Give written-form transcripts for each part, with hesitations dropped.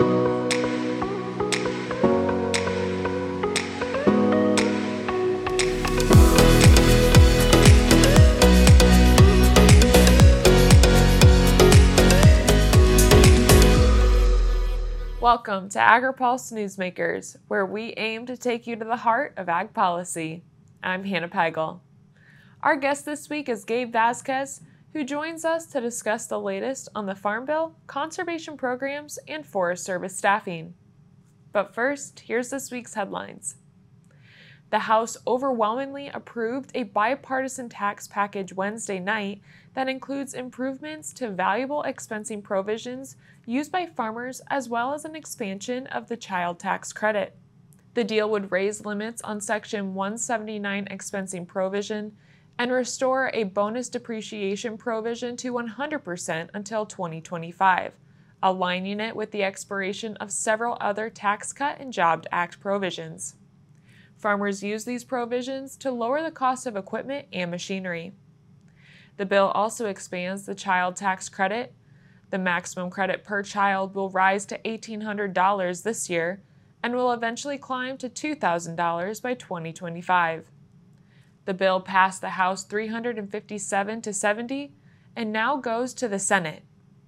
Welcome to AgriPulse Newsmakers, where we aim to take you to the heart of ag policy. I'm Hannah Pagel. Our guest this week is Gabe Vasquez, who joins us to discuss the latest on the Farm Bill, conservation programs, and Forest Service staffing. But first, here's this week's headlines. The House overwhelmingly approved a bipartisan tax package Wednesday night that includes improvements to valuable expensing provisions used by farmers as well as an expansion of the child tax credit. The deal would raise limits on Section 179 expensing provision and restore a bonus depreciation provision to 100% until 2025, aligning it with the expiration of several other Tax Cut and Jobs Act provisions. Farmers use these provisions to lower the cost of equipment and machinery. The bill also expands the child tax credit. The maximum credit per child will rise to $1,800 this year and will eventually climb to $2,000 by 2025. The bill passed the House 357 to 70 and now goes to the Senate.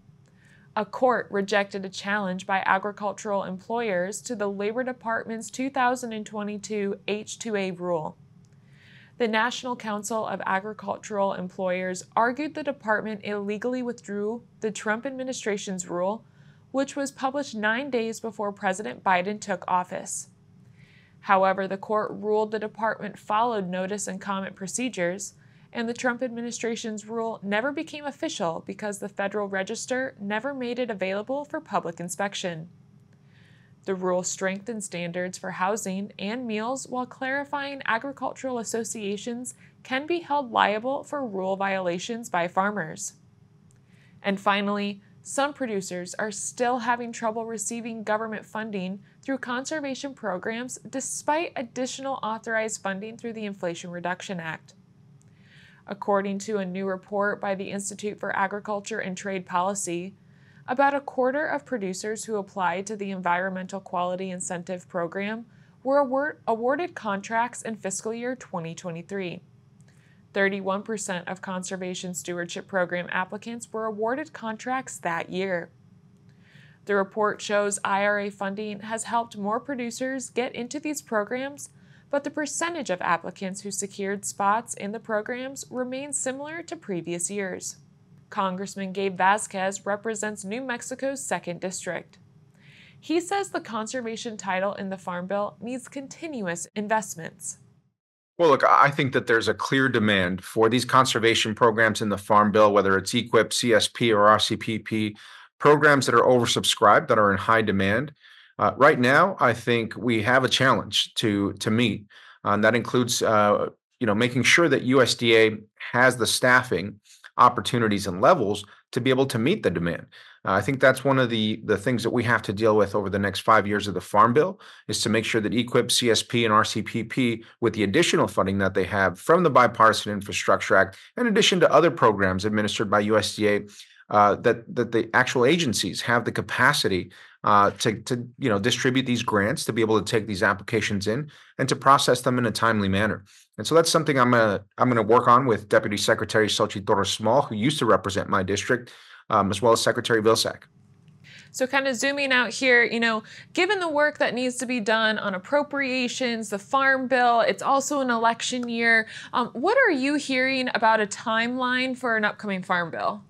A court rejected a challenge by agricultural employers to the Labor Department's 2022 H-2A rule. The National Council of Agricultural Employers argued the department illegally withdrew the Trump administration's rule, which was published 9 days before President Biden took office. However, the court ruled the department followed notice and comment procedures, and the Trump administration's rule never became official because the Federal Register never made it available for public inspection. The rule strengthened standards for housing and meals while clarifying agricultural associations can be held liable for rule violations by farmers. And finally, some producers are still having trouble receiving government funding through conservation programs despite additional authorized funding through the Inflation Reduction Act. According to a new report by the Institute for Agriculture and Trade Policy, about a quarter of producers who applied to the Environmental Quality Incentive Program were awarded contracts in fiscal year 2023. 31% of Conservation Stewardship Program applicants were awarded contracts that year. The report shows IRA funding has helped more producers get into these programs, but the percentage of applicants who secured spots in the programs remains similar to previous years. Congressman Gabe Vasquez represents New Mexico's 2nd District. He says the conservation title in the Farm Bill needs continuous investments. Well, look, I think that there's a clear demand for these conservation programs in the Farm Bill, whether it's EQIP, CSP, or RCPP, programs that are oversubscribed, that are in high demand. Right now, I think we have a challenge to meet. That includes, making sure that USDA has the staffing opportunities and levels to be able to meet the demand. I think that's one of the things that we have to deal with over the next 5 years of the Farm Bill is to make sure that EQIP, CSP, and RCPP, with the additional funding that they have from the Bipartisan Infrastructure Act, in addition to other programs administered by USDA, that the actual agencies have the capacity to distribute these grants, to be able to take these applications in and to process them in a timely manner. And so that's something I'm gonna work on with Deputy Secretary Xochitl Torres Small, who used to represent my district, as well as Secretary Vilsack. So kind of zooming out here, given the work that needs to be done on appropriations, the Farm Bill, it's also an election year. What are you hearing about a timeline for an upcoming Farm Bill?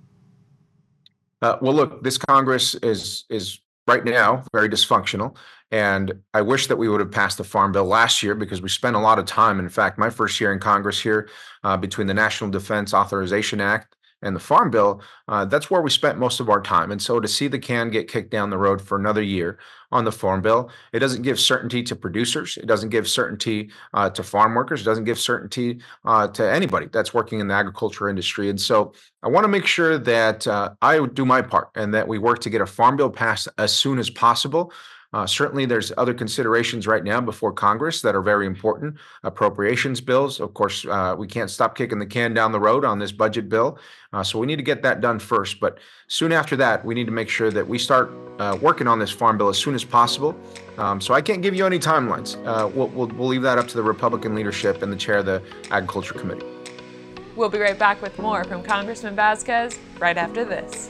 Well, look, this Congress is right now very dysfunctional, and I wish that we would have passed the Farm Bill last year because we spent a lot of time. In fact, my first year in Congress here, between the National Defense Authorization Act and the Farm Bill, that's where we spent most of our time. And so to see the can get kicked down the road for another year on the Farm Bill, it doesn't give certainty to producers. It doesn't give certainty to farm workers. It doesn't give certainty to anybody that's working in the agriculture industry. And so I want to make sure that I do my part and that we work to get a Farm Bill passed as soon as possible. Certainly, there's other considerations right now before Congress that are very important. Appropriations bills, of course, we can't stop kicking the can down the road on this budget bill. So we need to get that done first. But soon after that, we need to make sure that we start working on this farm bill as soon as possible. So I can't give you any timelines. We'll leave that up to the Republican leadership and the chair of the Agriculture Committee. We'll be right back with more from Congressman Vazquez right after this.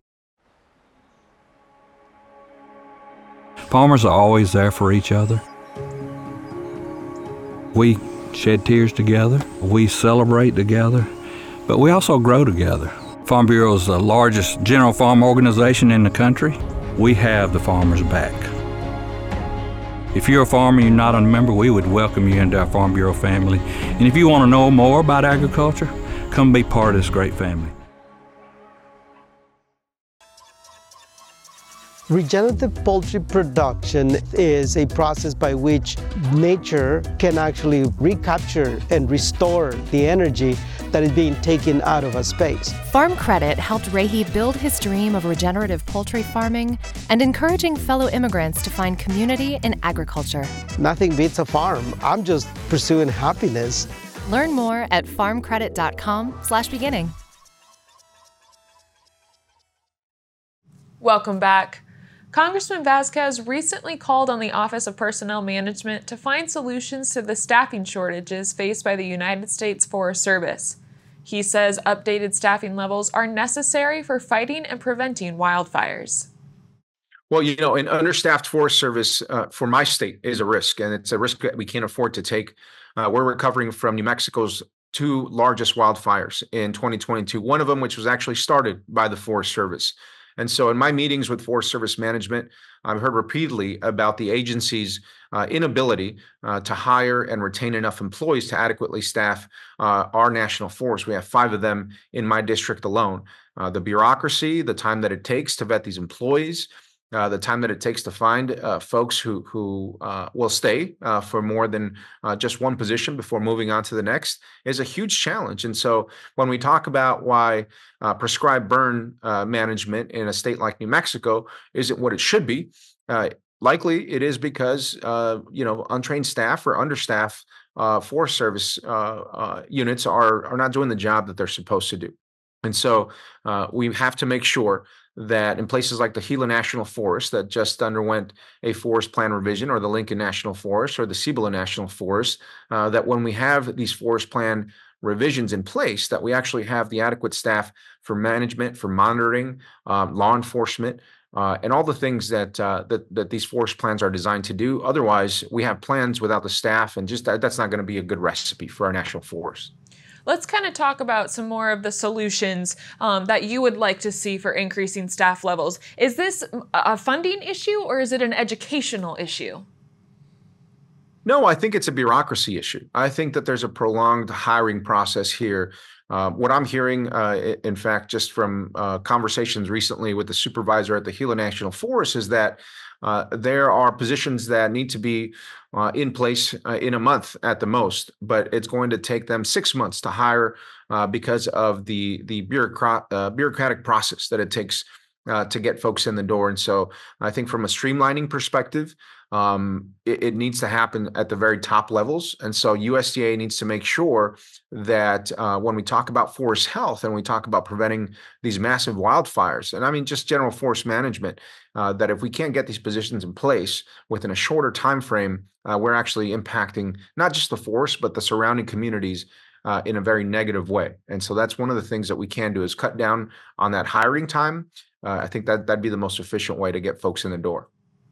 Farmers are always there for each other. We shed tears together, we celebrate together, but we also grow together. Farm Bureau is the largest general farm organization in the country. We have the farmers' back. If you're a farmer and you're not a member, we would welcome you into our Farm Bureau family. And if you want to know more about agriculture, come be part of this great family. Regenerative poultry production is a process by which nature can actually recapture and restore the energy that is being taken out of a space. Farm Credit helped Rahi build his dream of regenerative poultry farming and encouraging fellow immigrants to find community in agriculture. Nothing beats a farm. I'm just pursuing happiness. Learn more at farmcredit.com/beginning. Welcome back. Congressman Vazquez recently called on the Office of Personnel Management to find solutions to the staffing shortages faced by the United States Forest Service. He says updated staffing levels are necessary for fighting and preventing wildfires. Well, an understaffed Forest Service for my state is a risk, and it's a risk that we can't afford to take. We're recovering from New Mexico's two largest wildfires in 2022, one of them which was actually started by the Forest Service. And so in my meetings with Forest Service management, I've heard repeatedly about the agency's inability to hire and retain enough employees to adequately staff our national forest. We have 5 of them in my district alone. The bureaucracy, the time that it takes to vet these employees, the time that it takes to find folks who will stay for more than just one position before moving on to the next is a huge challenge. And so when we talk about why prescribed burn management in a state like New Mexico isn't what it should be, likely it is because untrained staff or understaffed Forest Service units are not doing the job that they're supposed to do. And so we have to make sure that in places like the Gila National Forest that just underwent a forest plan revision, or the Lincoln National Forest or the Cibola National Forest, that when we have these forest plan revisions in place, that we actually have the adequate staff for management, for monitoring, law enforcement, and all the things that these forest plans are designed to do. Otherwise, we have plans without the staff, and just that's not going to be a good recipe for our national forest. Let's kind of talk about some more of the solutions that you would like to see for increasing staff levels. Is this a funding issue or is it an educational issue? No, I think it's a bureaucracy issue. I think that there's a prolonged hiring process here. What I'm hearing, in fact, just from conversations recently with the supervisor at the Gila National Forest, is that there are positions that need to be in place in a month at the most, but it's going to take them 6 months to hire because of the bureaucratic process that it takes to get folks in the door. And so I think from a streamlining perspective, it needs to happen at the very top levels. And so USDA needs to make sure that when we talk about forest health and we talk about preventing these massive wildfires, and I mean just general forest management, that if we can't get these positions in place within a shorter time frame, we're actually impacting not just the forest, but the surrounding communities in a very negative way. And so that's one of the things that we can do is cut down on that hiring time. I think that'd be the most efficient way to get folks in the door.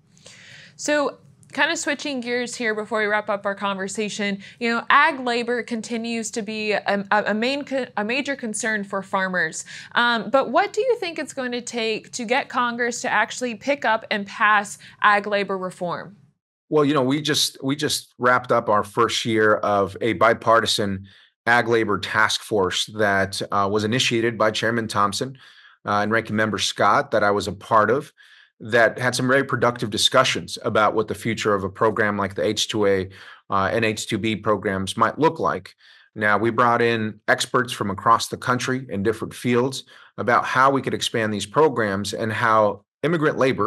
So kind of switching gears here before we wrap up our conversation, ag labor continues to be a major concern for farmers. But what do you think it's going to take to get Congress to actually pick up and pass ag labor reform? Well, we just wrapped up our first year of a bipartisan ag labor task force that was initiated by Chairman Thompson and Ranking Member Scott, that I was a part of, that had some very productive discussions about what the future of a program like the H2A and H2B programs might look like. Now, we brought in experts from across the country in different fields about how we could expand these programs and how immigrant labor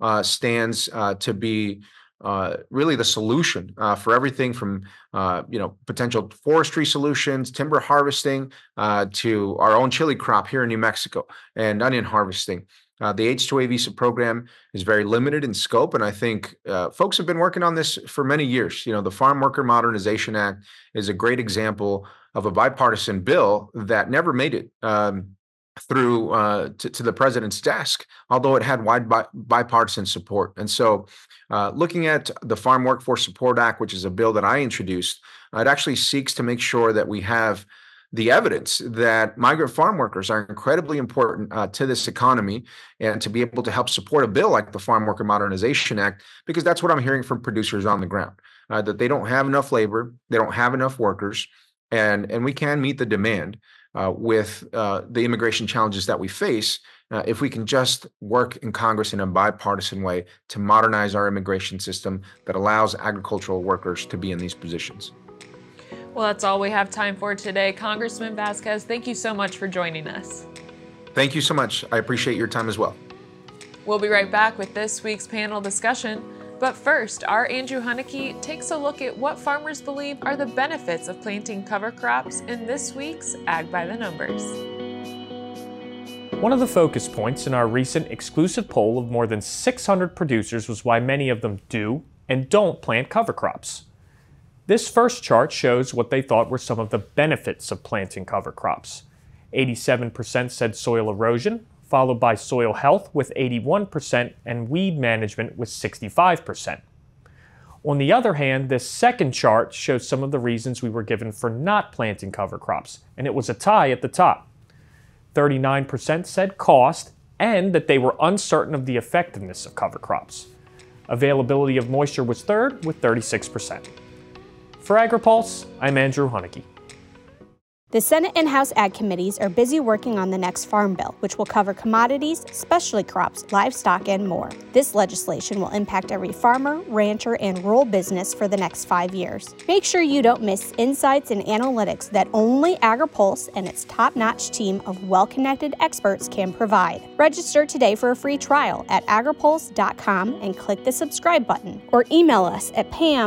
stands to be really the solution for everything from potential forestry solutions, timber harvesting, to our own chili crop here in New Mexico and onion harvesting. The H-2A visa program is very limited in scope, and I think folks have been working on this for many years. The Farm Worker Modernization Act is a great example of a bipartisan bill that never made it through to the president's desk, although it had wide bipartisan support. And so looking at the Farm Workforce Support Act, which is a bill that I introduced, it actually seeks to make sure that we have the evidence that migrant farm workers are incredibly important to this economy, and to be able to help support a bill like the Farm Worker Modernization Act, because that's what I'm hearing from producers on the ground, that they don't have enough labor, they don't have enough workers, and we can meet the demand with the immigration challenges that we face if we can just work in Congress in a bipartisan way to modernize our immigration system that allows agricultural workers to be in these positions. Well, that's all we have time for today. Congressman Vasquez, thank you so much for joining us. Thank you so much. I appreciate your time as well. We'll be right back with this week's panel discussion. But first, our Andrew Huneke takes a look at what farmers believe are the benefits of planting cover crops in this week's Ag by the Numbers. One of the focus points in our recent exclusive poll of more than 600 producers was why many of them do and don't plant cover crops. This first chart shows what they thought were some of the benefits of planting cover crops. 87% said soil erosion, followed by soil health with 81% and weed management with 65%. On the other hand, this second chart shows some of the reasons we were given for not planting cover crops, and it was a tie at the top. 39% said cost and that they were uncertain of the effectiveness of cover crops. Availability of moisture was third with 36%. For AgriPulse, I'm Andrew Huneke. The Senate and House Ag Committees are busy working on the next Farm Bill, which will cover commodities, specialty crops, livestock, and more. This legislation will impact every farmer, rancher, and rural business for the next 5 years. Make sure you don't miss insights and analytics that only AgriPulse and its top-notch team of well-connected experts can provide. Register today for a free trial at agripulse.com and click the subscribe button, or email us at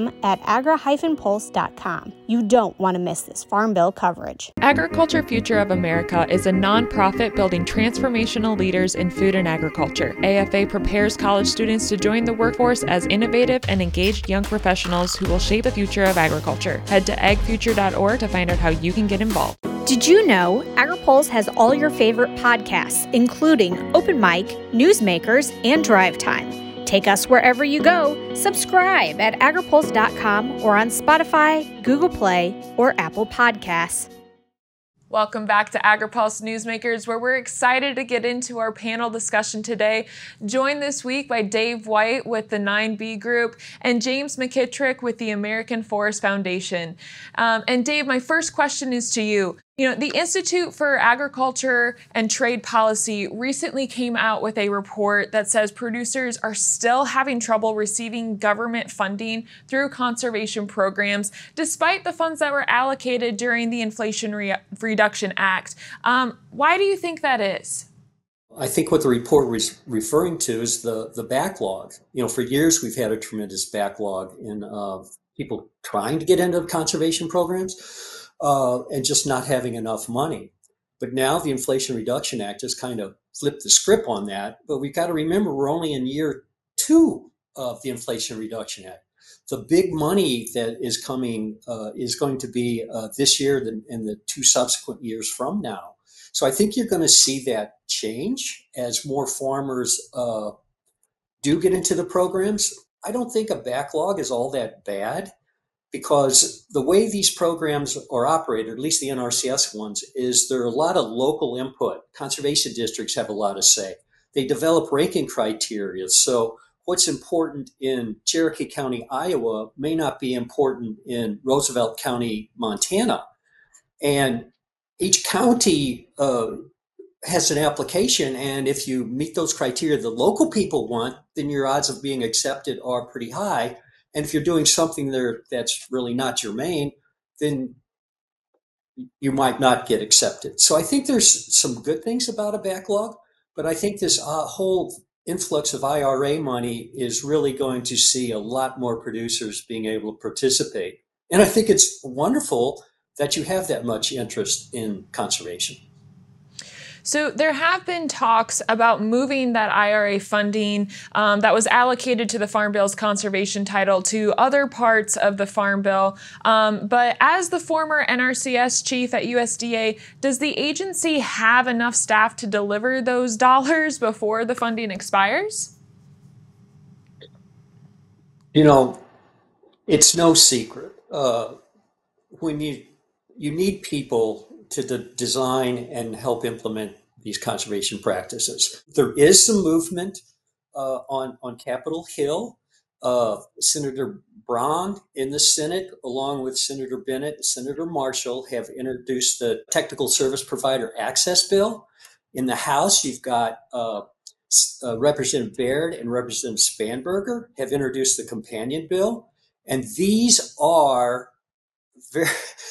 pam@agra-pulse.com. You don't want to miss this Farm Bill coverage. Agriculture Future of America is a nonprofit building transformational leaders in food and agriculture. AFA prepares college students to join the workforce as innovative and engaged young professionals who will shape the future of agriculture. Head to agfuture.org to find out how you can get involved. Did you know AgriPulse has all your favorite podcasts, including Open Mic, Newsmakers, and Drive Time? Take us wherever you go. Subscribe at agripulse.com or on Spotify, Google Play, or Apple Podcasts. Welcome back to AgriPulse Newsmakers, where we're excited to get into our panel discussion today. Joined this week by Dave White with the 9B Group and James McKittrick with the American Forest Foundation. And Dave, my first question is to you. The Institute for Agriculture and Trade Policy recently came out with a report that says producers are still having trouble receiving government funding through conservation programs, despite the funds that were allocated during the Inflation Reduction Act. Why do you think that is? I think what the report was referring to is the backlog. For years we've had a tremendous backlog in people trying to get into conservation programs. And just not having enough money. But now the Inflation Reduction Act has kind of flipped the script on that. But we've got to remember we're only in year 2 of the Inflation Reduction Act. The big money that is coming is going to be this year and the 2 subsequent years from now. So I think you're going to see that change as more farmers do get into the programs. I don't think a backlog is all that bad, because the way these programs are operated, at least the NRCS ones, is there are a lot of local input. Conservation districts have a lot to say. They develop ranking criteria. So what's important in Cherokee County, Iowa, may not be important in Roosevelt County, Montana. And each county has an application, and if you meet those criteria the local people want, then your odds of being accepted are pretty high. And if you're doing something there that's really not germane, then you might not get accepted. So I think there's some good things about a backlog, but I think this whole influx of IRA money is really going to see a lot more producers being able to participate. And I think it's wonderful that you have that much interest in conservation. So there have been talks about moving that IRA funding that was allocated to the Farm Bill's conservation title to other parts of the Farm Bill. But as the former NRCS chief at USDA, does the agency have enough staff to deliver those dollars before the funding expires? You know, it's no secret. When you need people to design and help implement these conservation practices. There is some movement on Capitol Hill. Senator Braun in the Senate, along with Senator Bennett and Senator Marshall, have introduced the Technical Service Provider Access Bill. In the House, you've got Representative Baird and Representative Spanberger have introduced the companion bill. And these are very,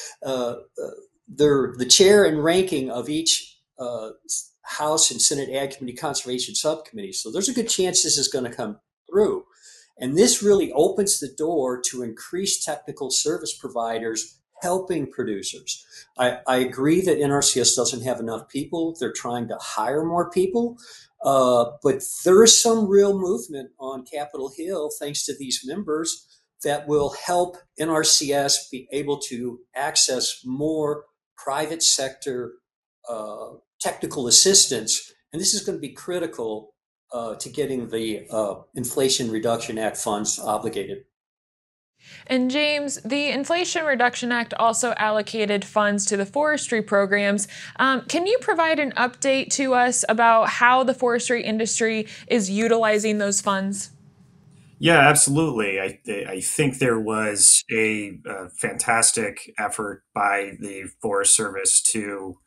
they're the chair and ranking of each House and Senate Ag Committee Conservation Subcommittee. So there's a good chance this is going to come through. And this really opens the door to increase technical service providers helping producers. I agree that NRCS doesn't have enough people. They're trying to hire more people. But there is some real movement on Capitol Hill, thanks to these members, that will help NRCS be able to access more private sector technical assistance. And this is going to be critical to getting the Inflation Reduction Act funds obligated. And James, the Inflation Reduction Act also allocated funds to the forestry programs. Can you provide an update to us about how the forestry industry is utilizing those funds? Yeah, absolutely. I think there was a fantastic effort by the Forest Service to,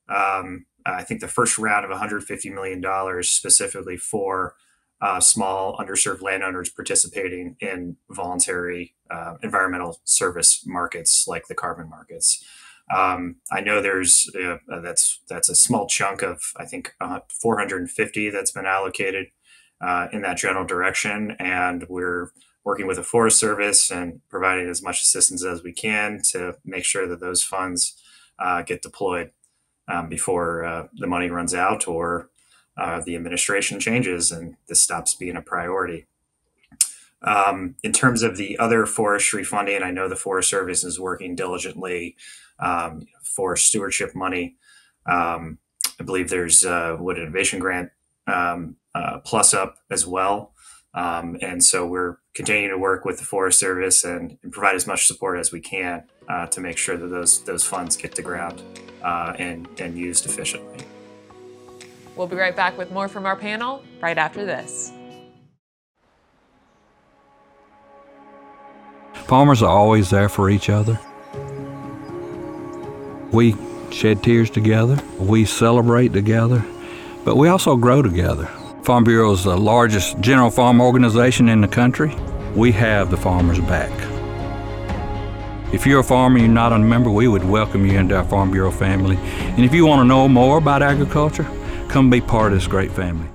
I think the first round of $150 million specifically for small underserved landowners participating in voluntary environmental service markets like the carbon markets. I know there's that's a small chunk of, I think, 450 that's been allocated in that general direction, and we're working with the Forest Service and providing as much assistance as we can to make sure that those funds get deployed before the money runs out or the administration changes and this stops being a priority. In terms of the other forestry funding, I know the Forest Service is working diligently for stewardship money. I believe there's an innovation grant plus up as well. And so we're continuing to work with the Forest Service and provide as much support as we can to make sure that those funds get to ground and used efficiently. We'll be right back with more from our panel right after this. Farmers are always there for each other. We shed tears together, we celebrate together, but we also grow together. Farm Bureau is the largest general farm organization in the country. We have the farmers back. If you're a farmer and you're not a member, we would welcome you into our Farm Bureau family. And if you want to know more about agriculture, come be part of this great family.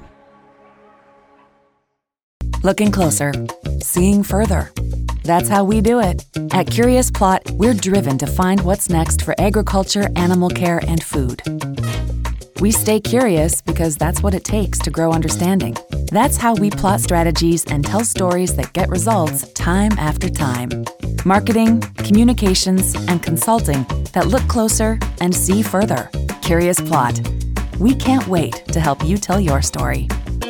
Looking closer, seeing further. That's how we do it. At Curious Plot, we're driven to find what's next for agriculture, animal care, and food. We stay curious because that's what it takes to grow understanding. That's how we plot strategies and tell stories that get results time after time. Marketing, communications, and consulting that look closer and see further. Curious Plot. We can't wait to help you tell your story.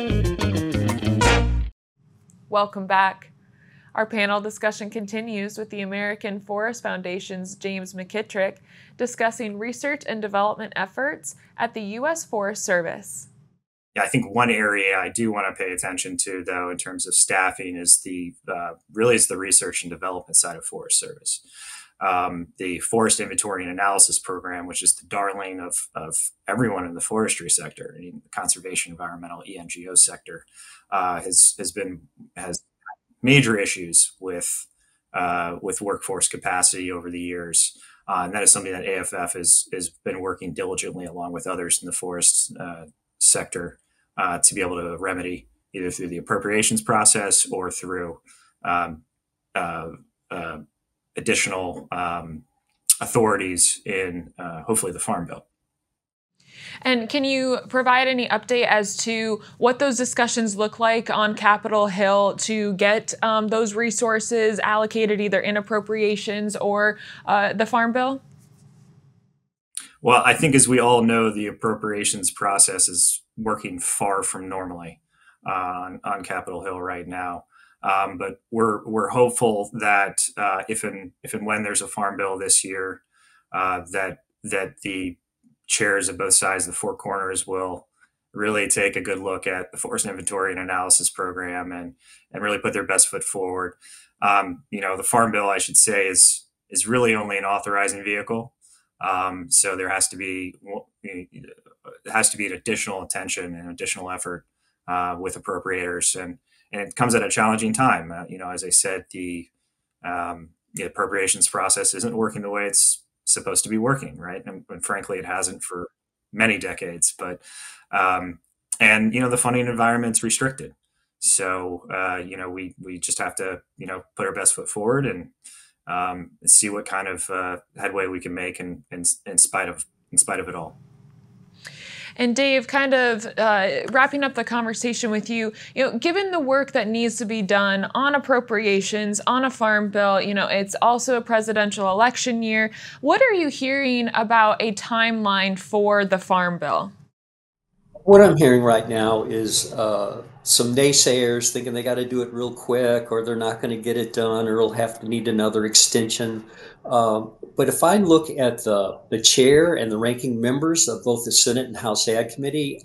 Welcome back. Our panel discussion continues with the American Forest Foundation's James McKittrick discussing research and development efforts at the U.S. Forest Service. Yeah, I think one area I do want to pay attention to, though, in terms of staffing is the research and development side of Forest Service. The Forest Inventory and Analysis Program, which is the darling of everyone in the forestry sector, in the conservation, environmental, ENGO sector, has major issues with workforce capacity over the years. And that is something that AFF has been working diligently along with others in the forest sector to be able to remedy either through the appropriations process or through additional authorities in hopefully the Farm Bill. And can you provide any update as to what those discussions look like on Capitol Hill to get those resources allocated either in appropriations or the Farm Bill? Well, I think, as we all know, the appropriations process is working far from normally on Capitol Hill right now. But we're hopeful that if and when there's a Farm Bill this year, that the chairs of both sides of the four corners will really take a good look at the Forest Inventory and Analysis Program and really put their best foot forward. The Farm Bill, I should say, is really only an authorizing vehicle. So there has to be an additional attention and additional effort with appropriators, and it comes at a challenging time. As I said, the appropriations process isn't working the way it's supposed to be working, right? And frankly, it hasn't for many decades. But the funding environment's restricted, so we just have to put our best foot forward and see what kind of headway we can make in spite of it all. And Dave, kind of wrapping up the conversation with you, given the work that needs to be done on appropriations, on a Farm Bill, it's also a presidential election year. What are you hearing about a timeline for the Farm Bill? What I'm hearing right now is some naysayers thinking they got to do it real quick, or they're not going to get it done, or it'll have to need another extension. But if I look at the chair and the ranking members of both the Senate and House Ag Committee,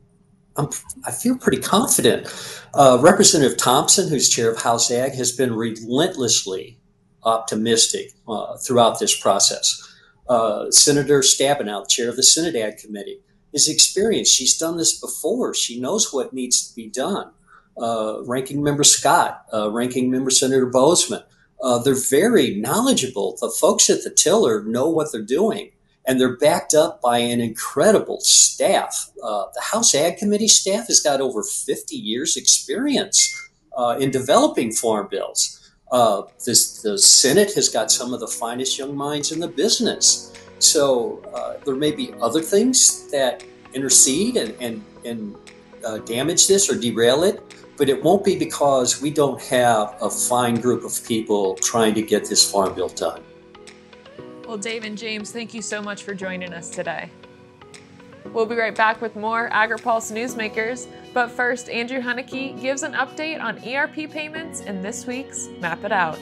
I feel pretty confident. Representative Thompson, who's chair of House Ag, has been relentlessly optimistic throughout this process. Senator Stabenow, chair of the Senate Ag Committee, is experienced. She's done this before. She knows what needs to be done. Ranking Member Scott, Ranking Member Senator Bozeman, they're very knowledgeable. The folks at the tiller know what they're doing, and they're backed up by an incredible staff. The House Ag Committee staff has got over 50 years experience in developing farm bills. The Senate has got some of the finest young minds in the business. So there may be other things that intercede and damage this or derail it, but it won't be because we don't have a fine group of people trying to get this Farm Bill done. Well, Dave and James, thank you so much for joining us today. We'll be right back with more AgriPulse Newsmakers, but first, Andrew Huneke gives an update on ERP payments in this week's Map It Out.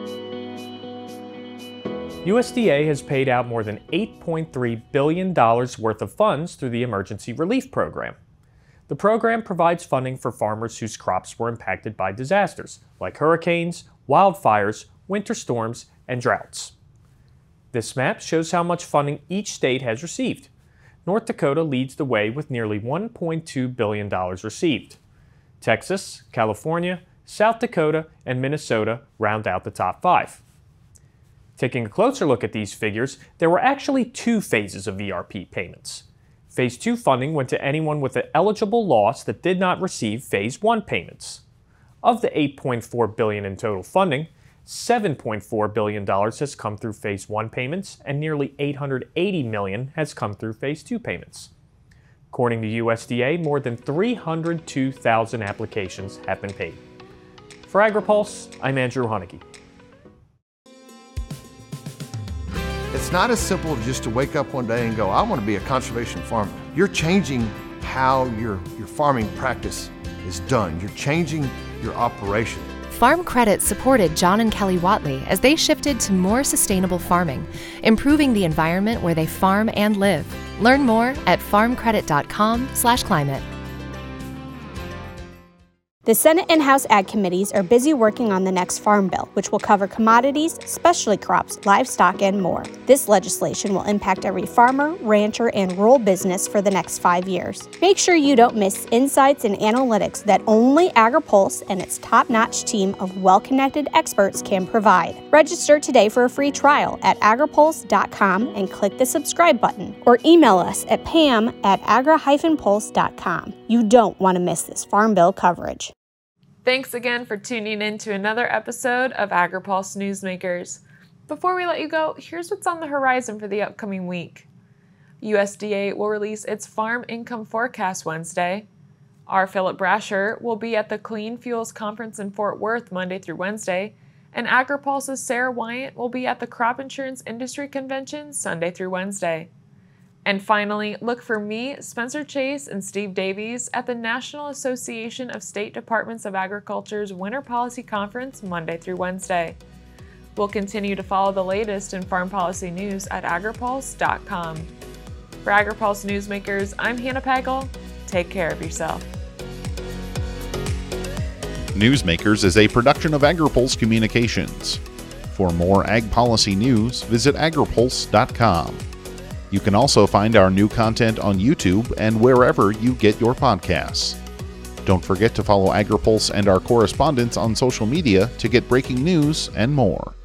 USDA has paid out more than $8.3 billion worth of funds through the Emergency Relief Program. The program provides funding for farmers whose crops were impacted by disasters like hurricanes, wildfires, winter storms, and droughts. This map shows how much funding each state has received. North Dakota leads the way with nearly $1.2 billion received. Texas, California, South Dakota, and Minnesota round out the top 5. Taking a closer look at these figures, there were actually 2 phases of ERP payments. Phase 2 funding went to anyone with an eligible loss that did not receive Phase 1 payments. Of the $8.4 billion in total funding, $7.4 billion has come through Phase 1 payments, and nearly $880 million has come through Phase 2 payments. According to USDA, more than 302,000 applications have been paid. For AgriPulse, I'm Andrew Huneke. It's not as simple just to wake up one day and go, I want to be a conservation farmer. You're changing how your farming practice is done. You're changing your operation. Farm Credit supported John and Kelly Watley as they shifted to more sustainable farming, improving the environment where they farm and live. Learn more at farmcredit.com/climate. The Senate and House Ag Committees are busy working on the next Farm Bill, which will cover commodities, specialty crops, livestock, and more. This legislation will impact every farmer, rancher, and rural business for the next 5 years. Make sure you don't miss insights and analytics that only AgriPulse and its top-notch team of well-connected experts can provide. Register today for a free trial at agripulse.com and click the subscribe button, or email us at pam@agra-pulse.com. You don't want to miss this Farm Bill coverage. Thanks again for tuning in to another episode of AgriPulse Newsmakers. Before we let you go, here's what's on the horizon for the upcoming week. USDA will release its farm income forecast Wednesday. Our Philip Brasher will be at the Clean Fuels Conference in Fort Worth Monday through Wednesday, and AgriPulse's Sarah Wyant will be at the Crop Insurance Industry Convention Sunday through Wednesday. And finally, look for me, Spencer Chase, and Steve Davies at the National Association of State Departments of Agriculture's Winter Policy Conference Monday through Wednesday. We'll continue to follow the latest in farm policy news at agripulse.com. For AgriPulse Newsmakers, I'm Hannah Pagel. Take care of yourself. Newsmakers is a production of AgriPulse Communications. For more ag policy news, visit agripulse.com. You can also find our new content on YouTube and wherever you get your podcasts. Don't forget to follow AgriPulse and our correspondents on social media to get breaking news and more.